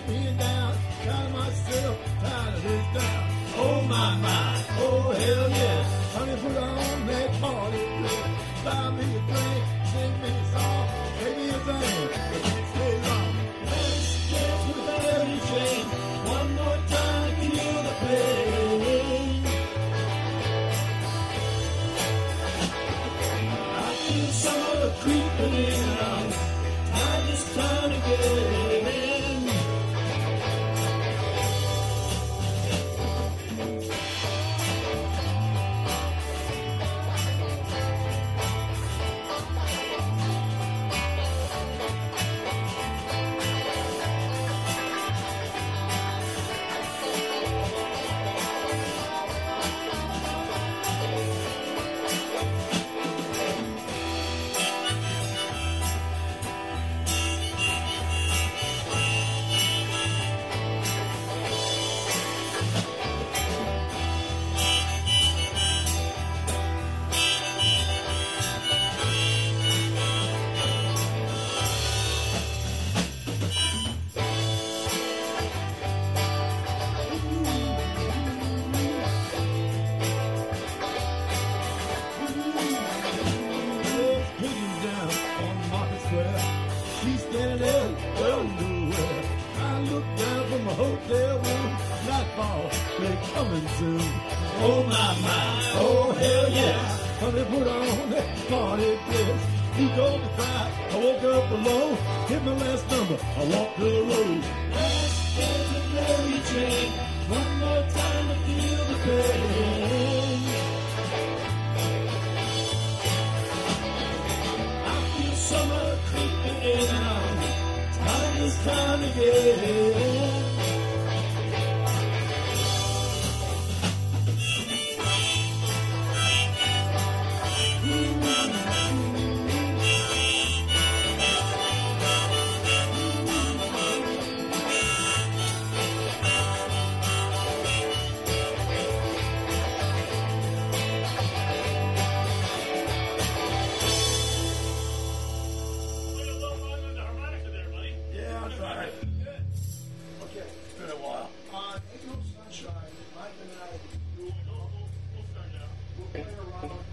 being down. Got myself tired of this down. Oh my, oh hell yeah. Honey, put on that party dress. Buy me a drink, sing me a song, take me a band, but can't stay long. Let's dance with Mary Jane. One more time, feel the pain. I feel summer creeping in. I'm just trying to get in. She's standing there, well nowhere. I look down from a hotel room, nightfall, they're coming soon. Oh my, oh hell yeah. Honey, put on that party dress. You told me cry, I woke up alone. Hit my last number, I walked the road. Let's get to Mary Jane. One more time to feel the pain. Summer creeping in, time is time to get in. Ain't no sunshine. Mike and I, we'll play around.